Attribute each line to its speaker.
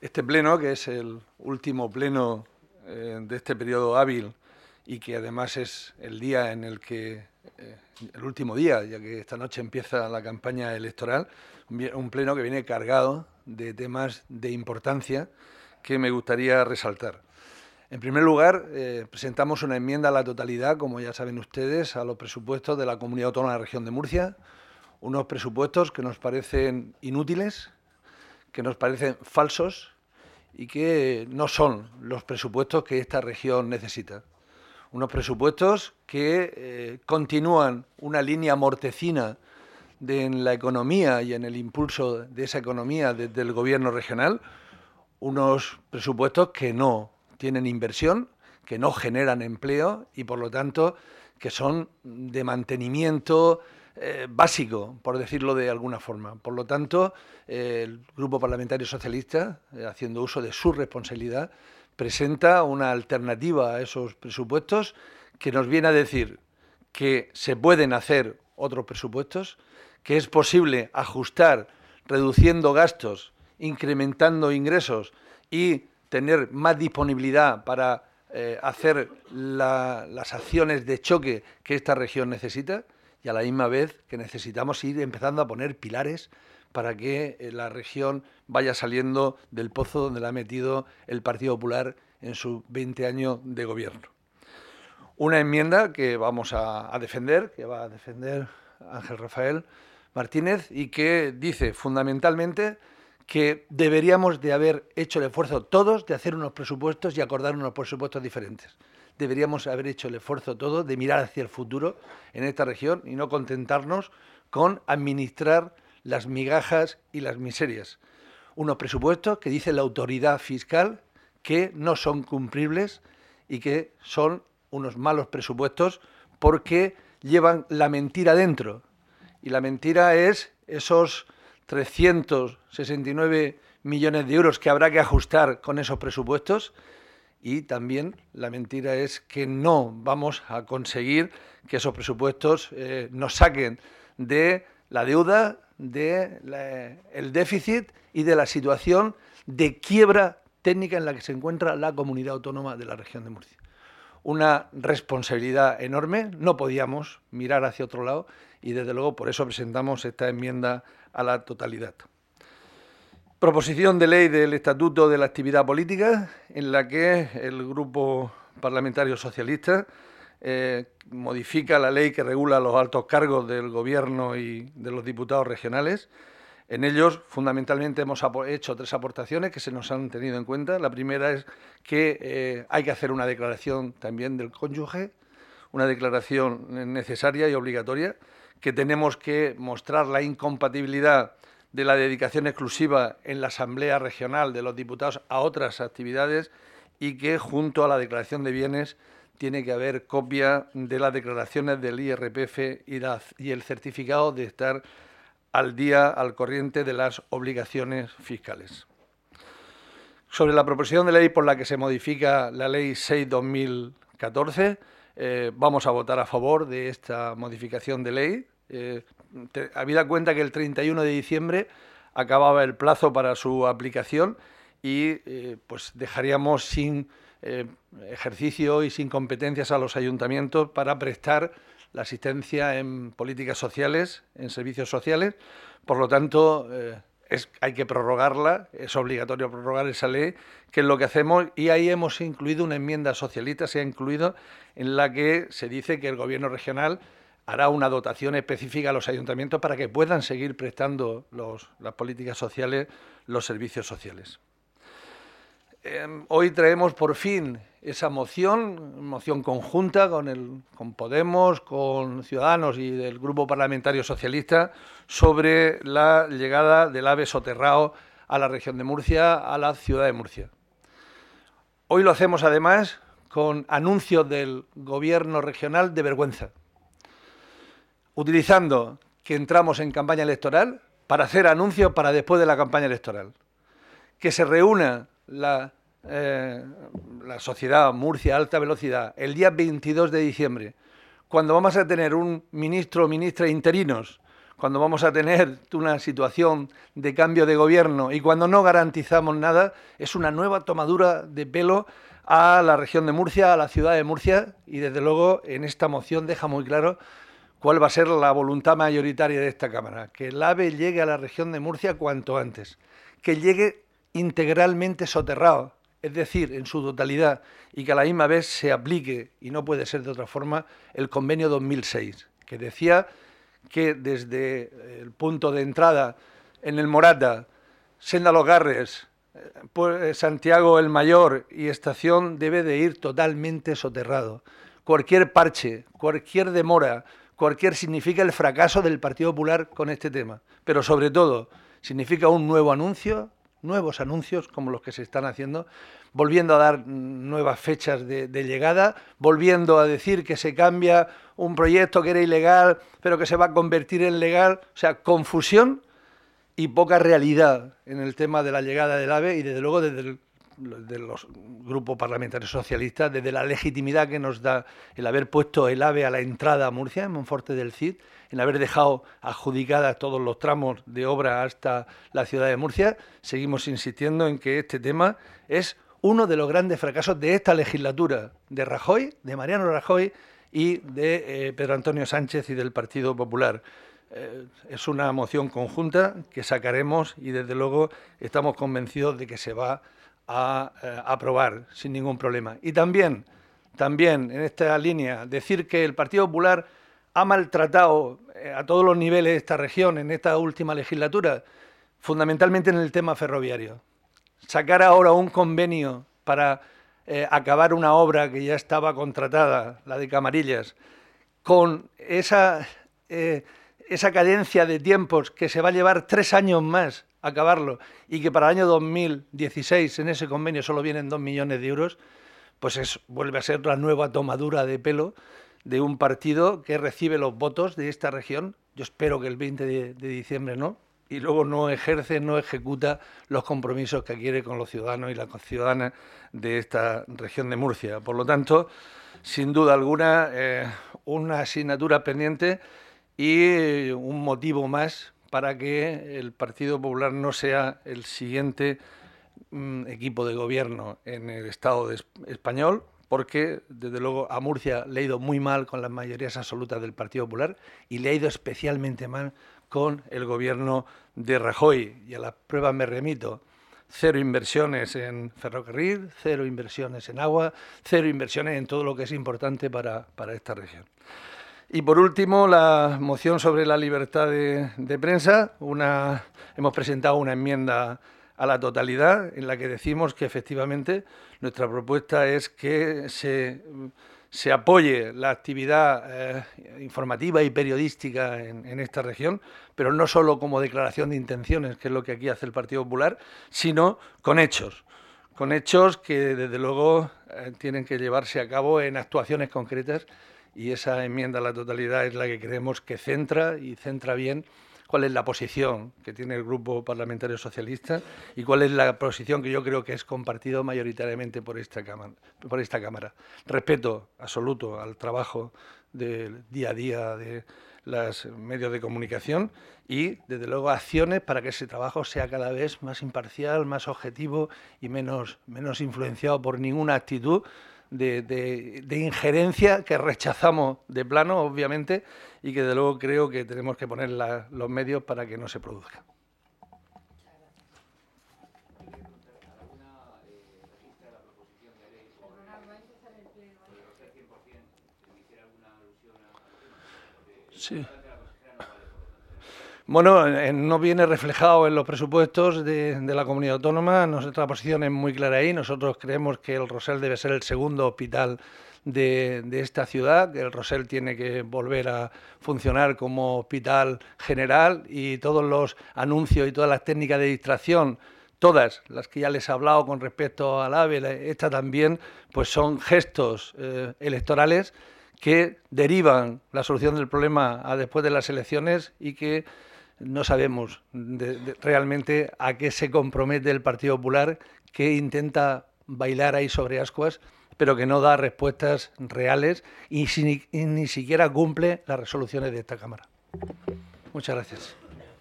Speaker 1: Este pleno, que es el último pleno de este periodo hábil y que además es el día en el que, el último día, ya que esta noche empieza la campaña electoral, un pleno que viene cargado de temas de importancia que me gustaría resaltar. En primer lugar, presentamos una enmienda a la totalidad, como ya saben ustedes, a los presupuestos de la Comunidad Autónoma de la Región de Murcia, unos presupuestos que nos parecen inútiles, que nos parecen falsos y que no son los presupuestos que esta región necesita. Unos presupuestos que continúan una línea mortecina en la economía y en el impulso de esa economía desde el gobierno regional, unos presupuestos que no tienen inversión, que no generan empleo y, por lo tanto, que son de mantenimiento básico, por decirlo de alguna forma. Por lo tanto, el Grupo Parlamentario Socialista, haciendo uso de su responsabilidad, presenta una alternativa a esos presupuestos que nos viene a decir que se pueden hacer otros presupuestos, que es posible ajustar reduciendo gastos, incrementando ingresos y tener más disponibilidad para hacer las acciones de choque que esta región necesita, y a la misma vez que necesitamos ir empezando a poner pilares para que la región vaya saliendo del pozo donde la ha metido el Partido Popular en sus 20 años de gobierno. Una enmienda que vamos a defender, que va a defender Ángel Rafael Martínez, y que dice fundamentalmente que deberíamos de haber hecho el esfuerzo todos de hacer unos presupuestos y acordar unos presupuestos diferentes. Deberíamos haber hecho el esfuerzo todos de mirar hacia el futuro en esta región y no contentarnos con administrar las migajas y las miserias. Unos presupuestos que dice la autoridad fiscal que no son cumplibles y que son unos malos presupuestos porque llevan la mentira dentro. Y la mentira es esos 369 millones de euros que habrá que ajustar con esos presupuestos, y también la mentira es que no vamos a conseguir que esos presupuestos nos saquen de la deuda, del déficit y de la situación de quiebra técnica en la que se encuentra la comunidad autónoma de la región de Murcia. Una responsabilidad enorme, no podíamos mirar hacia otro lado y desde luego por eso presentamos esta enmienda a la totalidad. Proposición de ley del Estatuto de la Actividad Política, en la que el Grupo Parlamentario Socialista modifica la ley que regula los altos cargos del Gobierno y de los diputados regionales. En ellos, fundamentalmente, hemos hecho 3 aportaciones que se nos han tenido en cuenta. La primera es que hay que hacer una declaración también del cónyuge, una declaración necesaria y obligatoria, que tenemos que mostrar la incompatibilidad de la dedicación exclusiva en la Asamblea Regional de los Diputados a otras actividades y que, junto a la declaración de bienes, tiene que haber copia de las declaraciones del IRPF y el certificado de estar al día, al corriente de las obligaciones fiscales. Sobre la proposición de ley por la que se modifica la Ley 6/2014, vamos a votar a favor de esta modificación de ley. Habida cuenta que el 31 de diciembre acababa el plazo para su aplicación y pues dejaríamos sin ejercicio y sin competencias a los ayuntamientos para prestar la asistencia en políticas sociales, en servicios sociales. Por lo tanto, hay que prorrogarla, es obligatorio prorrogar esa ley, que es lo que hacemos, y ahí hemos incluido una enmienda socialista, se ha incluido, en la que se dice que el Gobierno regional hará una dotación específica a los ayuntamientos para que puedan seguir prestando las políticas sociales, los servicios sociales. Hoy traemos por fin esa moción conjunta con Podemos, con Ciudadanos y del Grupo Parlamentario Socialista sobre la llegada del AVE soterrado a la región de Murcia, a la ciudad de Murcia. Hoy lo hacemos además con anuncios del Gobierno regional de vergüenza, utilizando que entramos en campaña electoral para hacer anuncios para después de la campaña electoral. Que se reúna la sociedad Murcia Alta Velocidad el día 22 de diciembre, cuando vamos a tener un ministro o ministra interinos cuando vamos a tener una situación de cambio de gobierno y cuando no garantizamos nada, es una nueva tomadura de pelo a la región de Murcia, a la ciudad de Murcia, y desde luego en esta moción deja muy claro cuál va a ser la voluntad mayoritaria de esta Cámara, que el AVE llegue a la región de Murcia cuanto antes, que llegue integralmente soterrado, es decir, en su totalidad, y que a la misma vez se aplique, y no puede ser de otra forma, el convenio 2006, que decía que desde el punto de entrada en el Morata, Senda Los Garres, Santiago el Mayor y Estación debe de ir totalmente soterrado. Cualquier parche, cualquier demora, cualquier significa el fracaso del Partido Popular con este tema, pero sobre todo significa un nuevo anuncio, nuevos anuncios como los que se están haciendo, volviendo a dar nuevas fechas de llegada, volviendo a decir que se cambia un proyecto que era ilegal, pero que se va a convertir en legal, o sea, confusión y poca realidad en el tema de la llegada del AVE y desde luego desde los grupos parlamentarios socialistas, desde la legitimidad que nos da el haber puesto el AVE a la entrada a Murcia, en Monforte del Cid, en haber dejado adjudicadas todos los tramos de obra hasta la ciudad de Murcia, seguimos insistiendo en que este tema es uno de los grandes fracasos de esta legislatura, de Rajoy, de Mariano Rajoy y de Pedro Antonio Sánchez y del Partido Popular. Es una moción conjunta que sacaremos y desde luego estamos convencidos de que se va a aprobar sin ningún problema. Y también en esta línea, decir que el Partido Popular ha maltratado a todos los niveles esta región en esta última legislatura, fundamentalmente en el tema ferroviario. Sacar ahora un convenio para acabar una obra que ya estaba contratada, la de Camarillas, con esa cadencia de tiempos que se va a llevar 3 años más acabarlo y que para el año 2016 en ese convenio solo vienen 2 millones de euros, pues vuelve a ser la nueva tomadura de pelo de un partido que recibe los votos de esta región. Yo espero que el 20 de diciembre no, y luego no ejerce, no ejecuta los compromisos que quiere con los ciudadanos y las ciudadanas de esta región de Murcia. Por lo tanto, sin duda alguna, una asignatura pendiente y un motivo más para que el Partido Popular no sea el siguiente equipo de gobierno en el Estado español, porque desde luego a Murcia le ha ido muy mal con las mayorías absolutas del Partido Popular y le ha ido especialmente mal con el gobierno de Rajoy. Y a las pruebas me remito: 0 inversiones en ferrocarril, 0 inversiones en agua, 0 inversiones en todo lo que es importante para esta región. Y por último, la moción sobre la libertad de prensa. Hemos presentado una enmienda a la totalidad en la que decimos que efectivamente nuestra propuesta es que se apoye la actividad informativa y periodística en esta región, pero no solo como declaración de intenciones, que es lo que aquí hace el Partido Popular, sino con hechos que desde luego tienen que llevarse a cabo en actuaciones concretas, y esa enmienda a la totalidad es la que creemos que centra bien cuál es la posición que tiene el Grupo Parlamentario Socialista y cuál es la posición que yo creo que es compartida mayoritariamente por esta Cámara. Respeto absoluto al trabajo del día a día de los medios de comunicación y, desde luego, acciones para que ese trabajo sea cada vez más imparcial, más objetivo y menos influenciado por ninguna actitud de injerencia que rechazamos de plano, obviamente, y que de luego creo que tenemos que poner los medios para que no se produzca. Sí. Bueno, no viene reflejado en los presupuestos de la comunidad autónoma. Nuestra posición es muy clara ahí. Nosotros creemos que el Rosell debe ser el segundo hospital de esta ciudad, que el Rosell tiene que volver a funcionar como hospital general, y todos los anuncios y todas las técnicas de distracción, todas las que ya les he hablado con respecto al AVE, esta también, pues son gestos electorales que derivan la solución del problema a después de las elecciones y que no sabemos realmente a qué se compromete el Partido Popular, que intenta bailar ahí sobre ascuas, pero que no da respuestas reales y ni siquiera cumple las resoluciones de esta Cámara. Muchas gracias.